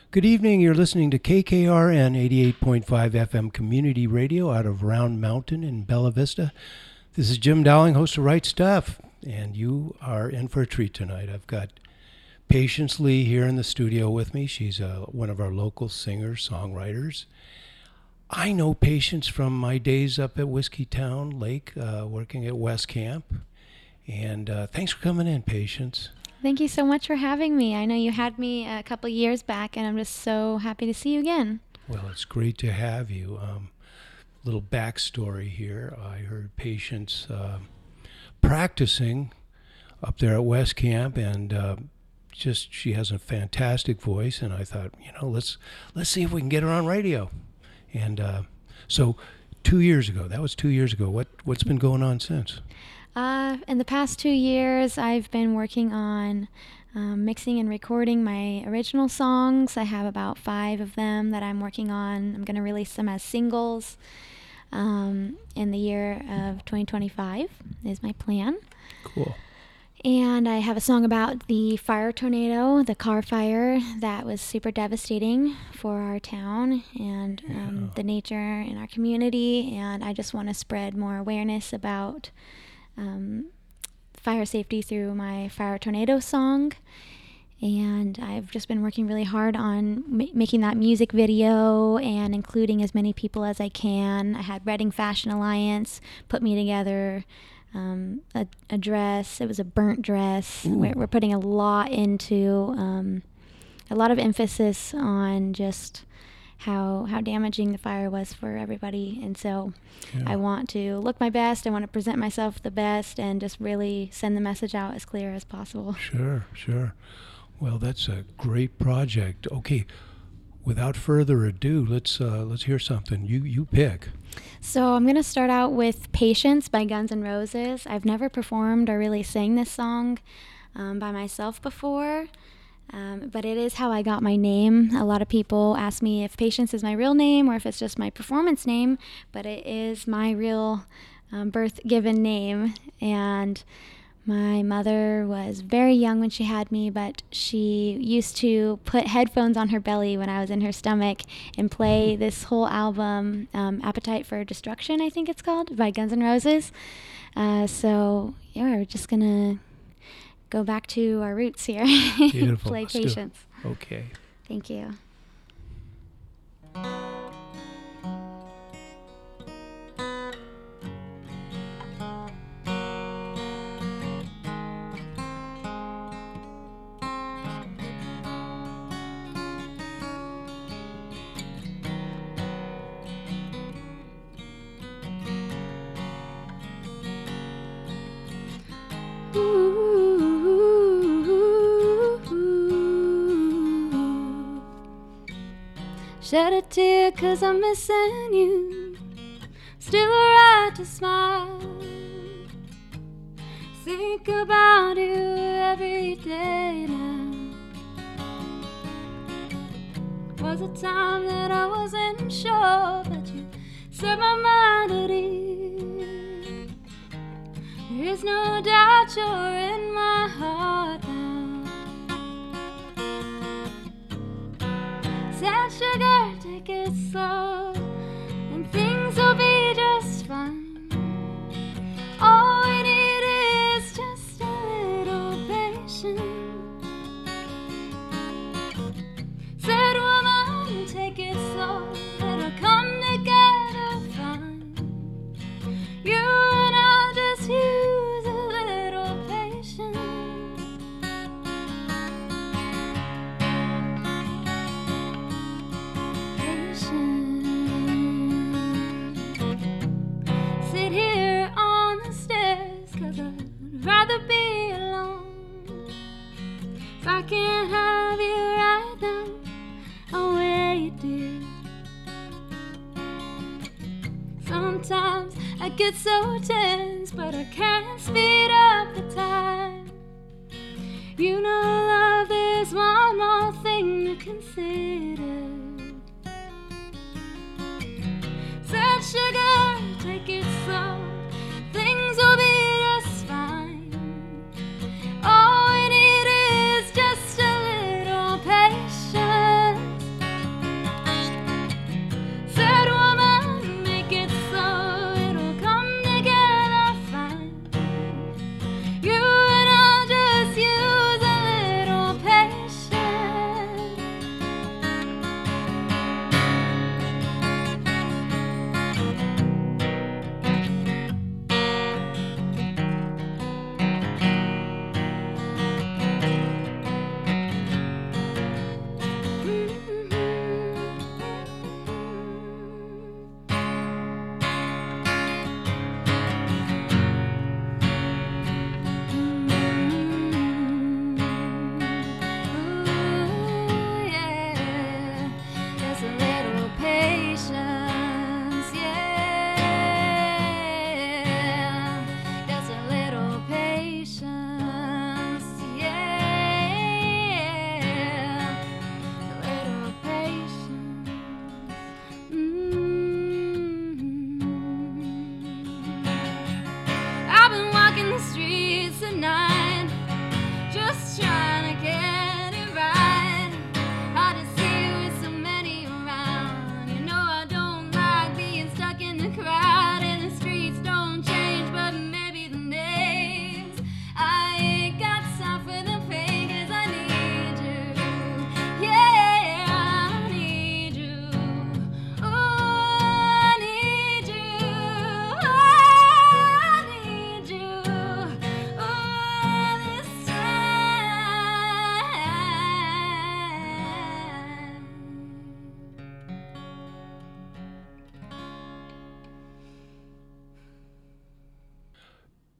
Good evening. You're listening to KKRN 88.5 FM Community Radio out of Round Mountain in Bella Vista. This is Jim Dowling, host of Right Stuff, and you are in for a treat tonight. I've got Patience Lee here in the studio with me. She's one of our local singers, songwriters. I know Patience from my days up at Whiskeytown Lake, working at West Camp. And thanks for coming in, Patience. Thank you so much for having me. I know you had me a couple years back, and I'm just so happy to see you again. Well, it's great to have you. Little backstory here. I heard Patience practicing up there at West Camp, and she has a fantastic voice. And I thought, let's see if we can get her on radio. And so 2 years ago, that was 2 years ago. What's been going on since? In the past 2 years, I've been working on mixing and recording my original songs. I have about 5 of them that I'm working on. I'm going to release them as singles in the year of 2025 is my plan. Cool. And I have a song about the fire tornado, the car fire that was super devastating for our town and the nature in our community. And I just want to spread more awareness about fire safety through my fire tornado song. And I've just been working really hard on making that music video and including as many people as I can. I had Reading Fashion Alliance put me together a dress. It was a burnt dress. We're putting a lot into a lot of emphasis on just how damaging the fire was for everybody. And so I want to look my best. I want to present myself the best and just really send the message out as clear as possible. Sure. Well, that's a great project. Okay, without further ado, let's hear something. You pick. So I'm going to start out with Patience by Guns N' Roses. I've never performed or really sang this song by myself before. But it is how I got my name. A lot of people ask me if Patience is my real name or if it's just my performance name, but it is my real birth-given name. And my mother was very young when she had me, but she used to put headphones on her belly when I was in her stomach and play this whole album, Appetite for Destruction, I think it's called, by Guns N' Roses. So we're just going to go back to our roots here. Beautiful. Play Patience. Okay. Thank you. Shed a tear 'cause I'm missing you. Still alright to smile. Think about you every day now. Was a time that I wasn't sure, but you set my mind at ease. There is no doubt you're in my heart now. Sad sugar, take it slow, and things will be just fine. All we need is just a little patience. Said woman, take it slow, it'll come together fine. You and I just use a little patience. Sit here on the stairs 'cause I'd rather be alone. If I can't have you right now, I'll wait, dear. Sometimes I get so tense, but I can't speed up the time. You know, love, there's one more thing to consider. Said sugar, take it slow, things will be just fine. All we need is just a little patience.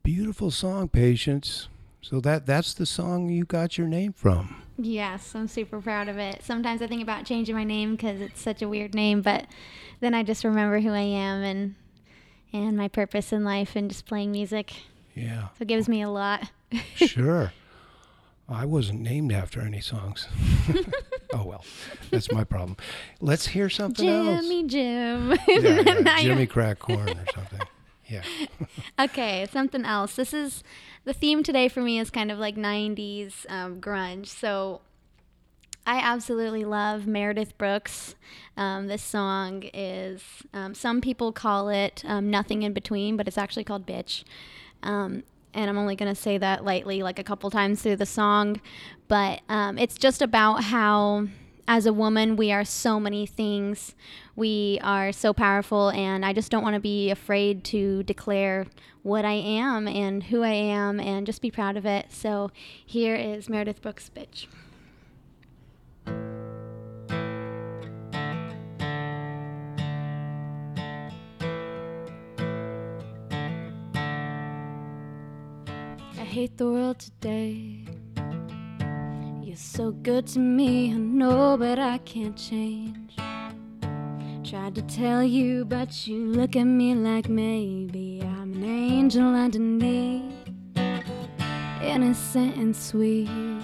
Beautiful song, Patience. So that's the song you got your name from. Yes, I'm super proud of it. Sometimes I think about changing my name because it's such a weird name, but then I just remember who I am and my purpose in life and just playing music. Yeah. So it gives me a lot. Sure. I wasn't named after any songs. Oh, well, that's my problem. Let's hear something else. Jimmy Jim. Yeah, Jimmy Crack Corn or something. Yeah. Okay, something else. This is the theme today for me is kind of like 90s grunge. So I absolutely love Meredith Brooks. This song is, some people call it Nothing in Between, but it's actually called Bitch. And I'm only going to say that lightly, like a couple times through the song. But it's just about how, as a woman, we are so many things. We are so powerful, and I just don't want to be afraid to declare what I am and who I am and just be proud of it. So here is Meredith Brooks' Bitch. I hate the world today. You're so good to me, I know, but I can't change. Tried to tell you, but you look at me like maybe I'm an angel underneath, innocent and sweet.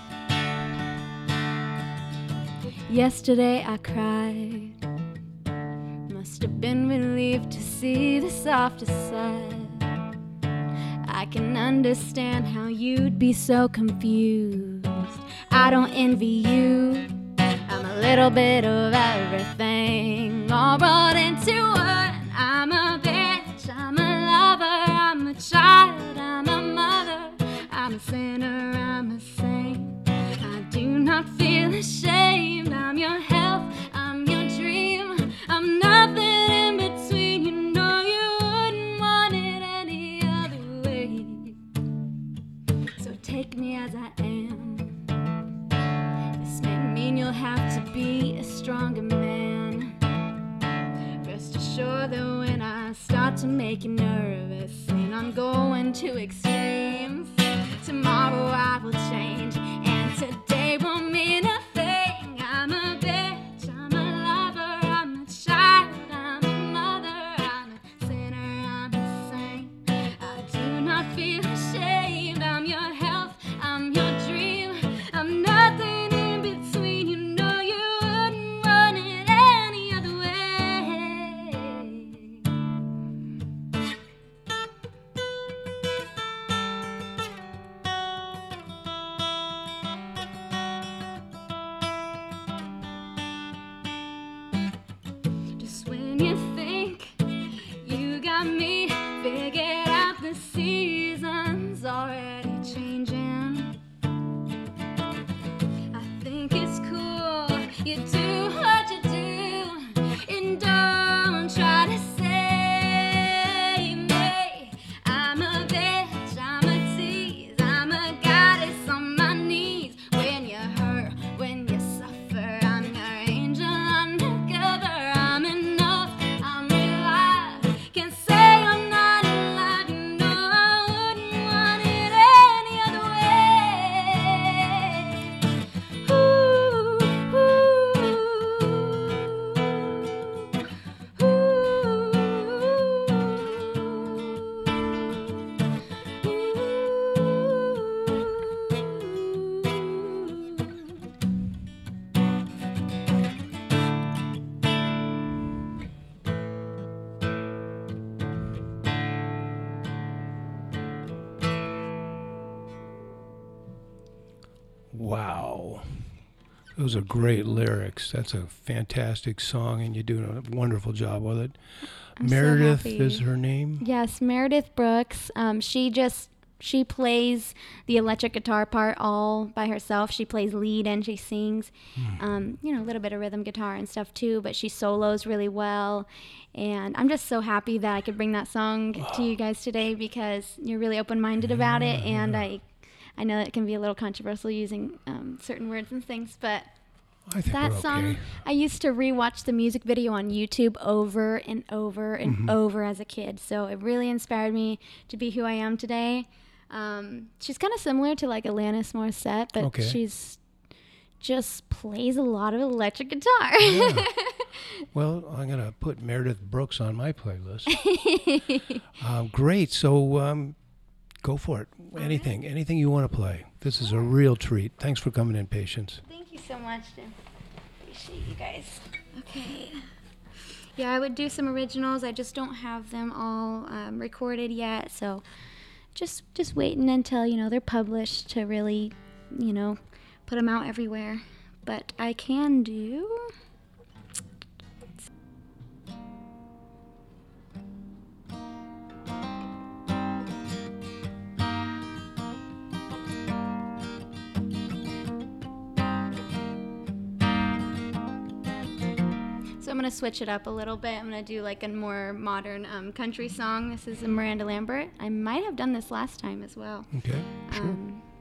Yesterday I cried, must have been relieved to see the softer side. I can understand how you'd be so confused. I don't envy you. I'm a little bit of everything, all brought into one. I'm a bitch, I'm a lover, I'm a child, I'm a mother, I'm a sinner, I'm a saint. I do not feel ashamed. I'm your health, I'm your dream, I'm nothing in between. You know you wouldn't want it any other way. So take me as I am. This may mean you'll have to be a stronger man. Rest assured that when I start to make you nervous and I'm going to extremes, tomorrow I will change, and today won't mean a thing. I'm a bitch, I'm a lover, I'm a child, I'm a mother, I'm a sinner, I'm a saint. I do not feel ashamed. I'm your health, I'm your dream, I'm nothing in between. You know you wouldn't want it any other way. Just when you think you got me figured out, the season's already changing. I think it's cool you do what you do, and don't try to save me. I'm a bitch, I'm a tease, I'm a goddess on my knees. When you hurt, when you suffer, I'm your angel undercover. I'm enough, I'm alive. Can't say I'm not alive. You know I wouldn't want it any other way. Ooh, ooh, Wow. Those are great lyrics. That's a fantastic song, and you're doing a wonderful job with it. I'm so Meredith happy. is her name? Yes, Meredith Brooks. She plays the electric guitar part all by herself. She plays lead and she sings, a little bit of rhythm guitar and stuff too, but she solos really well. And I'm just so happy that I could bring that song to you guys today because you're really open-minded about it. And I know it can be a little controversial using certain words and things, but I think that we're song, okay. I used to rewatch the music video on YouTube over and over and over as a kid. So it really inspired me to be who I am today. She's kind of similar to like Alanis Morissette, but Okay. she's just plays a lot of electric guitar. Yeah. Well, I'm going to put Meredith Brooks on my playlist. Great. So go for it. Anything you want to play. This is a real treat. Thanks for coming in, Patience. Thank you so much, Jim. Appreciate you guys. Okay. Yeah, I would do some originals. I just don't have them all recorded yet, so just waiting until, you know, they're published to really, you know, put them out everywhere. But I can do... So I'm going to switch it up a little bit. I'm going to do like a more modern country song. This is a Miranda Lambert. I might have done this last time as well. Okay, sure.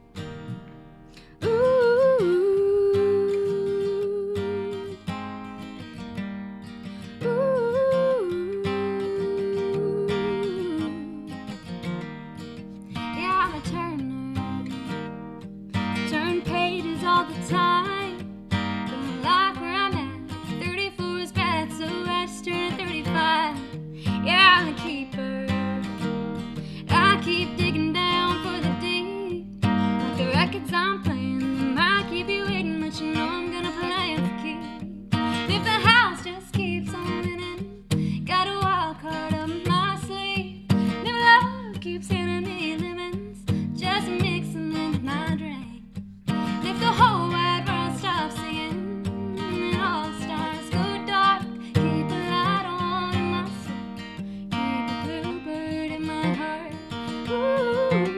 Yeah, I'm a turner. Turn pages all the time. Don't like where I'm at. 34 is bad, so I just turned 35. Yeah, I'm a keeper. I keep digging down for the deep. Like the records I'm playing, they might keep you waiting, but you know I'm gonna play it for keeps. And if the house just keeps on winning, got a wild card up my sleeve. And if love keeps handing me lemons, just mix them into my drink. And if the whole wide world stops singing, and all the stars go dark, keep a light on in my soul, keep a bluebird in my heart. Ooh.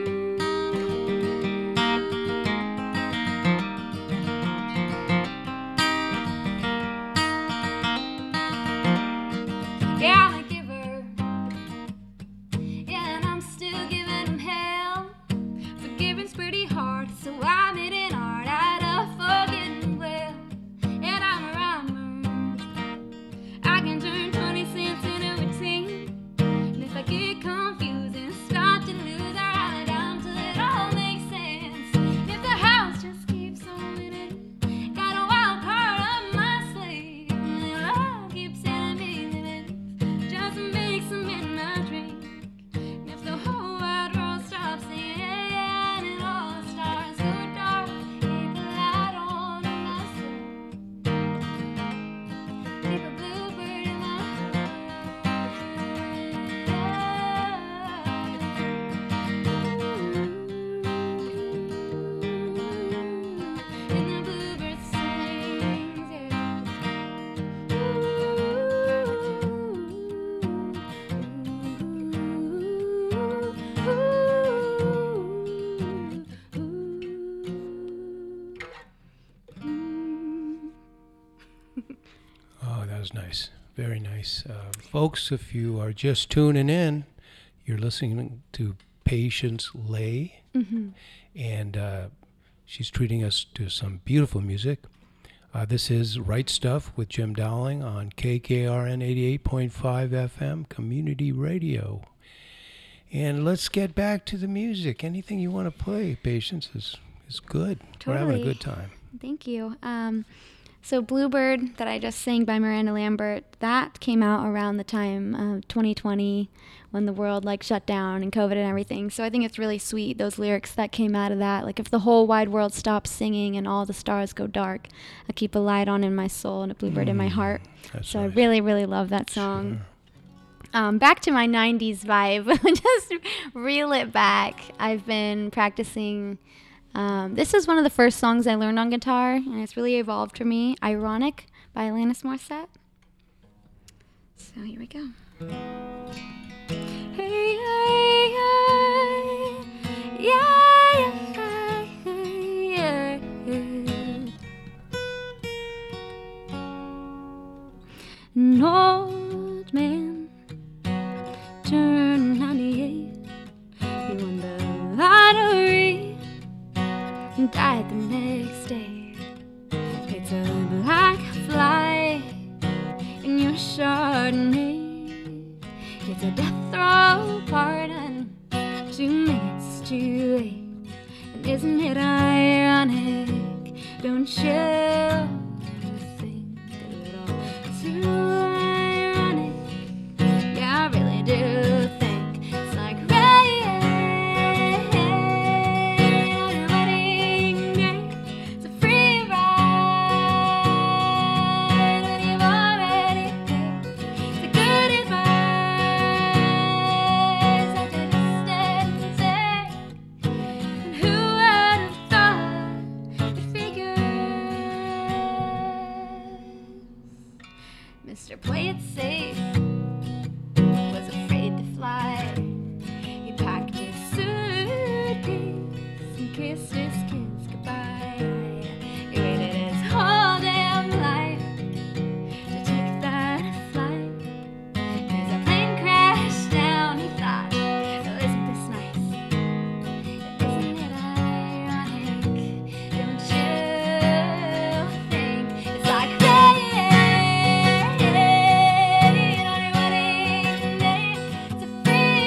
Yeah, I'm a giver. Yeah, and I'm still giving them hell. Forgiving's pretty hard, so I made an art out of forgetting well. And I'm a rhymer. I can turn 20 cents into a routine. And if I get confused and start to lose, I write it down till it all makes sense. And if the house just keeps on winning, got a wild card up my sleeve. And love keeps sending me lemons, just mix them in my drink. And if the whole wide world stops singing and all the stars go dark, keep a light on in my soul, keep a bluebird in my heart. And the bluebird sings, Oh, that was nice. Very nice. Folks, if you are just tuning in, you're listening to Patience Lay, and she's treating us to some beautiful music. This is Right Stuff with Jim Dowling on KKRN 88.5 FM Community Radio. And let's get back to the music. Anything you want to play, Patience, is good. We're having a Totally. good time. Thank you. So Bluebird, that I just sang by Miranda Lambert, that came out around the time of 2020 when the world like shut down and COVID and everything. So I think it's really sweet, those lyrics that came out of that. Like, if the whole wide world stops singing and all the stars go dark, I keep a light on in my soul and a bluebird in my heart. That's So nice. I really, really love that song. Sure. Back to my 90s vibe, just reel it back. I've been practicing. This is one of the first songs I learned on guitar, and it's really evolved for me. Ironic by Alanis Morissette. So here we go. Hey, yeah, yeah, yeah, yeah. An old man turned 98. He won the lottery and died the next day. It's a black fly in your Chardonnay. It's a death row pardon, 2 minutes too isn't it ironic? Don't you think a little too ironic? Yeah, I really do think it's like rain on your wedding day. It's a free ride when you've already paid. It's a good advice that you just didn't take. And who would have thought it figures? Mr. Play It Safe was afraid to fly. He packed his suitcase and kissed his kids goodbye. He waited his whole damn life to take that flight. As the plane crashed down, he thought, oh, isn't this nice? Isn't it ironic? Don't you think it's like rain on your wedding day? It's a free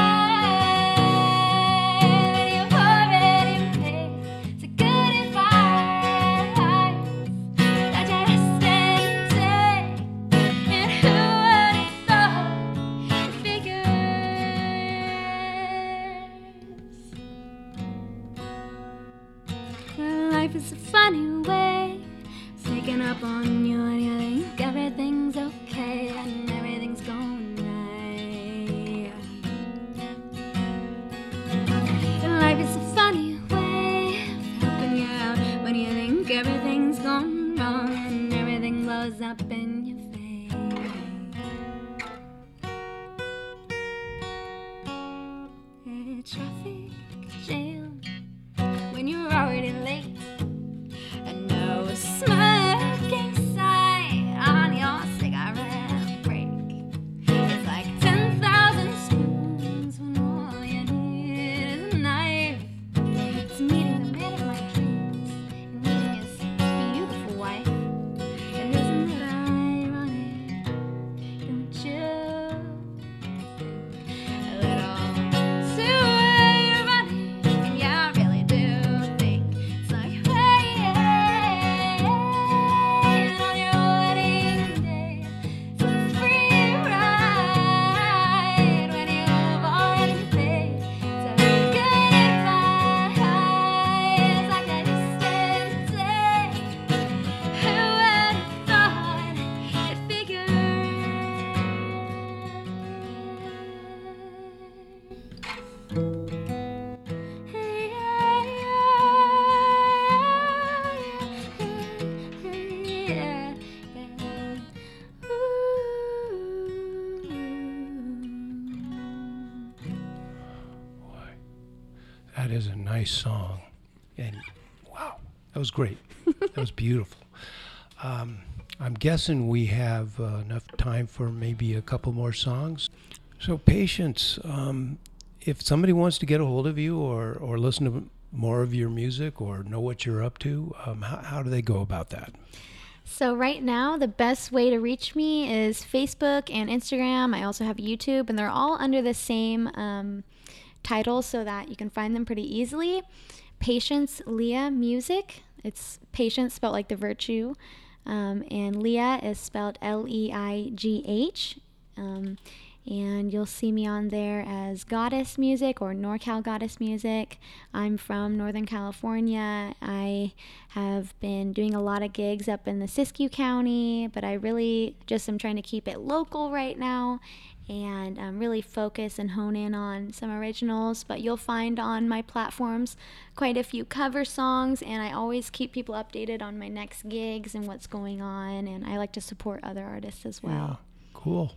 ride when you've already paid. It's a good advice that you just didn't take. And who would have thought it figures? Life is a funny way, sneaking up on you and you think everything's okay and everything's going right. Life is a funny way of helping you out when you think everything's gone wrong and everything blows up in your face. Traffic jam when you're already late. And no smoking sign on your cigarette break. It's like 10,000 spoons when all you need is a knife. It's meeting the man of my dreams and meeting his beautiful wife. And isn't it ironic? Don't you think a little too ironic? And yeah, I really do think it's like rain on your wedding day. It's a free ride when you've already paid. It's a good advice like I just didn't take. Who would have thought it figured? Boy, that is a nice song. And wow, that was great. That was beautiful. I'm guessing we have enough time for maybe a couple more songs. So, Patience, if somebody wants to get a hold of you or listen to more of your music or know what you're up to, how do they go about that? So right now, the best way to reach me is Facebook and Instagram. I also have YouTube, and they're all under the same title so that you can find them pretty easily. Patience Leah Music. It's Patience spelled like the virtue, and Leah is spelled Leigh. And you'll see me on there as Goddess Music or NorCal Goddess Music. I'm from Northern California. I have been doing a lot of gigs up in the Siskiyou County, but I really just am trying to keep it local right now and really focus and hone in on some originals. But you'll find on my platforms quite a few cover songs, and I always keep people updated on my next gigs and what's going on, and I like to support other artists as well. Yeah, cool.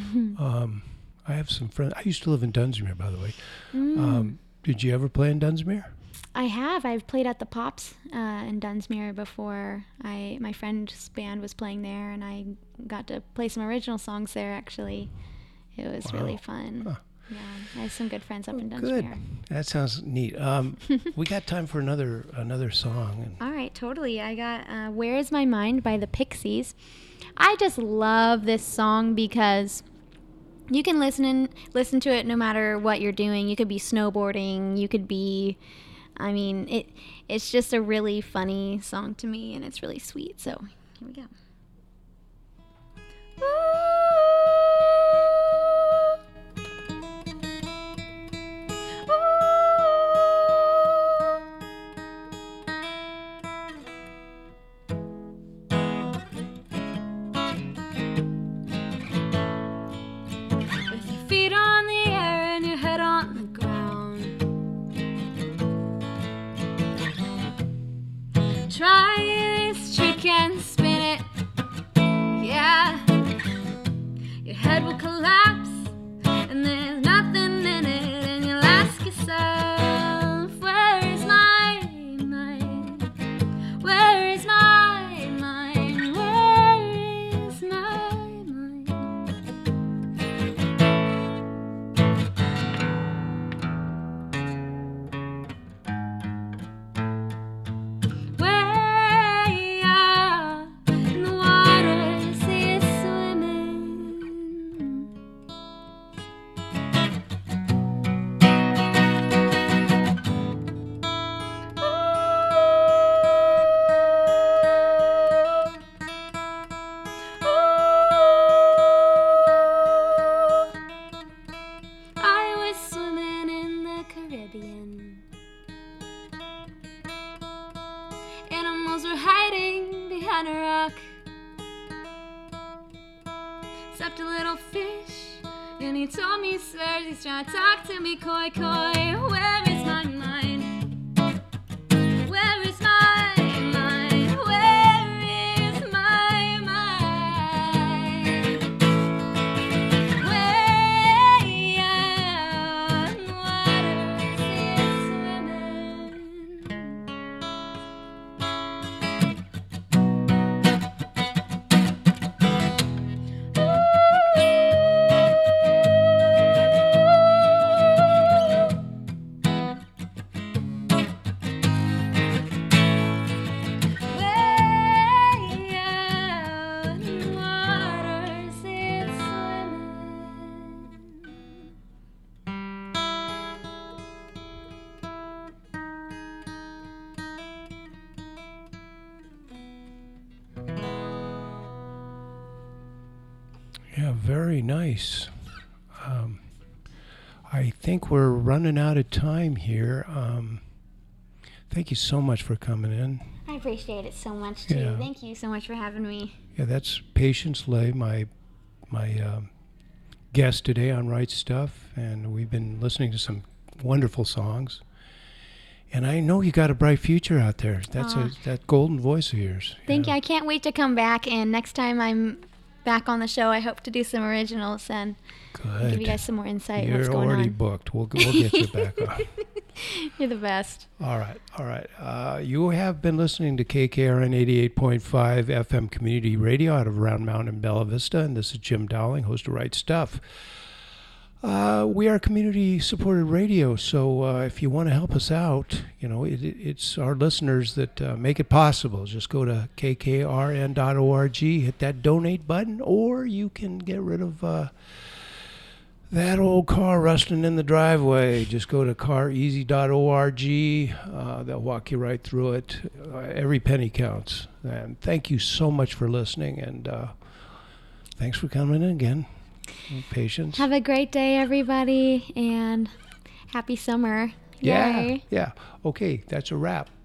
I have some friends. I used to live in Dunsmuir, by the way. Did you ever play in Dunsmuir? I have. I've played at the Pops in Dunsmuir before. My friend's band was playing there, and I got to play some original songs there, actually. It was really fun. Huh. Yeah, I have some good friends up in Dunsmuir. Good. That sounds neat. We got time for another song. All right, totally. I got Where Is My Mind by the Pixies. I just love this song because you can listen to it no matter what you're doing. You could be snowboarding, you could be I mean, it's just a really funny song to me, and it's really sweet. So here we go. With your feet on the air and your head on the ground, try this trick and spin it. Yeah, your head will collapse and there's nothing in it, and you'll ask yourself, where is my mind? Where is my mind? Where is my mind? Way up in the water, see it swimming. I was swimming in the Caribbean. Animals were hiding behind a rock, except a little fish, and he told me, sir, he's trying to talk to me, koi koi. Where is my mind? Where is my mind? Where is my mind? Way out in the water, see it swimming. Way out in the water, see it swimming. Yeah, very nice. I think we're running out of time here. Thank you so much for coming in. I appreciate it so much too. Yeah. Thank you so much for having me. Yeah, that's Patience Lay, my guest today on Right Stuff, and we've been listening to some wonderful songs. And I know you got a bright future out there. That's Aw. that golden voice of yours. Thank you. Yeah. I can't wait to come back, and next time I'm back on the show, I hope to do some originals and Good. give you guys some more insight on what's You're going already on. booked. We'll get you back on. You're the best. All right. You have been listening to KKRN 88.5 FM Community Radio out of Round Mountain in Bella Vista, and this is Jim Dowling, host of Right Stuff. We are community-supported radio, so if you want to help us out, it's our listeners that make it possible. Just go to kkrn.org, hit that donate button, or you can get rid of that old car rustling in the driveway. Just go to careasy.org. They'll walk you right through it. Every penny counts. And thank you so much for listening, and thanks for coming in again. Patience. Have a great day, everybody, and happy summer. Yay. Yeah. Okay, that's a wrap.